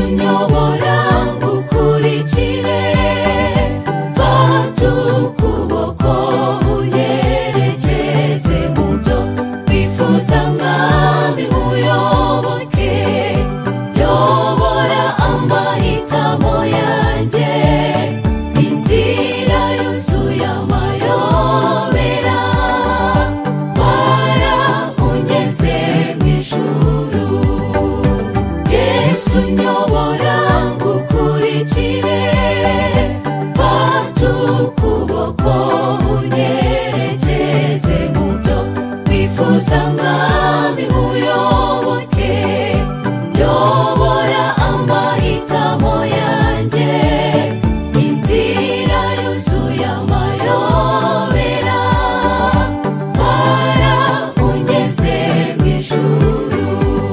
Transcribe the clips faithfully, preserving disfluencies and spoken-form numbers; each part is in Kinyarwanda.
unyobora ngukurikire, fata ukuboko unyerekeze mu byo wifuza mwami uyoboke, yobora amahitamo yanjye, inzira yuzuye amayobera, warahungeze mu ijuru. Yesu unyobora ngukurikire, fata ukuboko unyerekeze mu byo wifuza mwami uyoboke, yobora amahitamo yanjye, inzira yuzuye amayobera, warahungeze mu ijuru.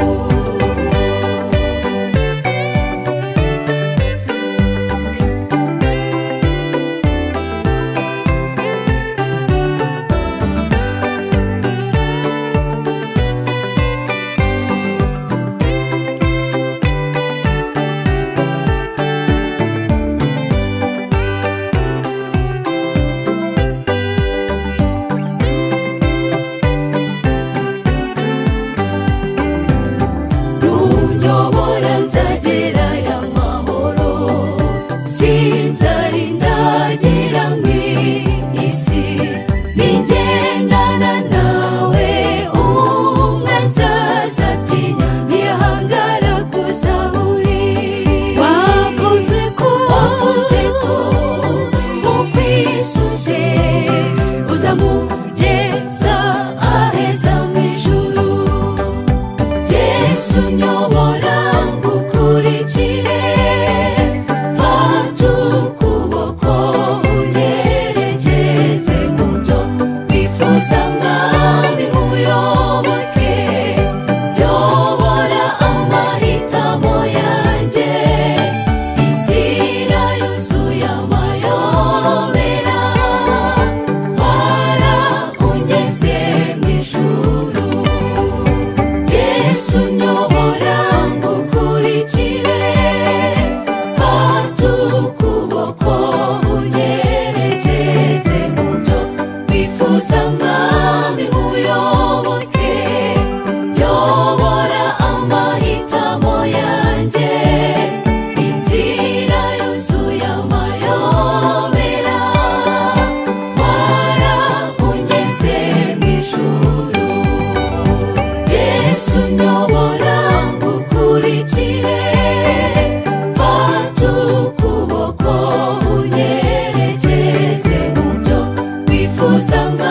Nunyobora nzagerayo amahoro, sinzarindagira mw'isi, ningendana nawe umwanzi azatinya, ntiyahangara kuza aho uri. wavuze ko wavuze ko ukwisuze uzamugeza aheza mu ijuru. Yesu unyobora ngukurikire, fata ukuboko unyerekeze mu byo wifuza mwami uyoboke, yobora amahitamo yanjye, inzira yuzuye amayobera, warahungeze mu ijuru. Yesu unyobora ngukurikire, fata ukuboko unyerekeze mu byo wifuza mwami uyoboke, yobora amahitamo yanjye, inzira yuzuye amayobera, warahungeze mu ijuru. Yesu unyobora ngukurikire, fata ukuboko unyerekeze mu byo wifuza mwami